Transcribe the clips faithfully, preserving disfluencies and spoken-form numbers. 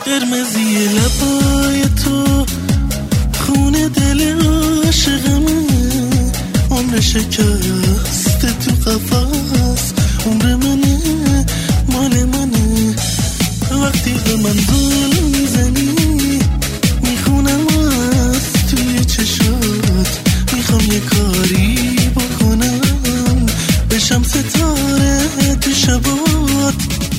قرمزی لبای تو خونه دل عاشقمه، عمر شکست تو قفس عمر منه مال منه. وقتی به من دل میزنی میخونم از توی چشات، میخوام یه کاری بکنم بشم ستاره تو شبات.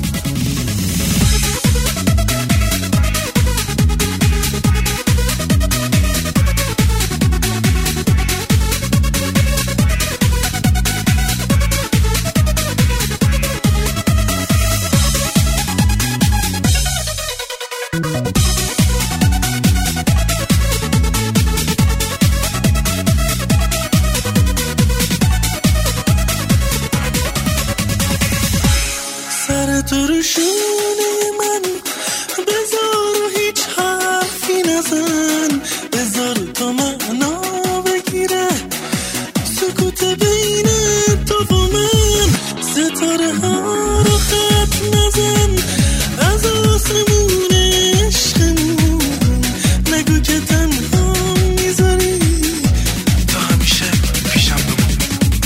سر تو رو شونه من بذار و هیچ حرفی نزن، بذار تو معنا بگیره سکوت بین تو و من. ستاره ها رو خط نزن از آسمون عشقمون، نگو که تنها میذاری تا همیشه پیشم بمون.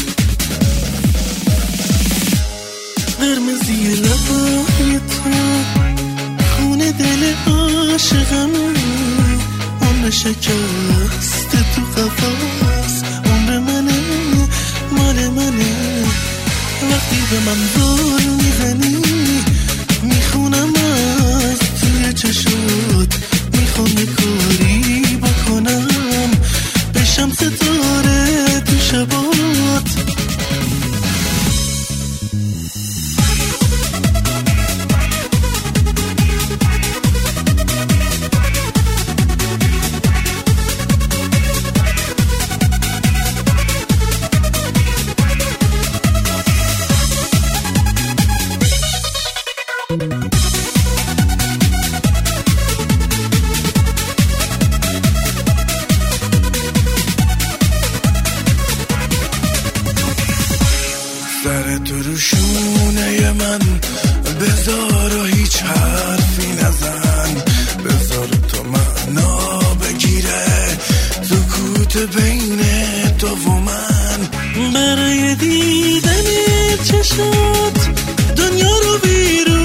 قرمزی لبای تو خونه دل عاشقمه، عمر شکست تو قفس عمر منه مال منه. وقتی به من دل میزنی میخونم از توی چشات، میخوام یه کاری بکنم بشم ستاره تو شبات. سر تو رو شونه من بذار و هیچ حرفی نزن، بذار تو معنا بگیره سکوت بین تو و من. برای دیدن چشات دنیا رو بیرون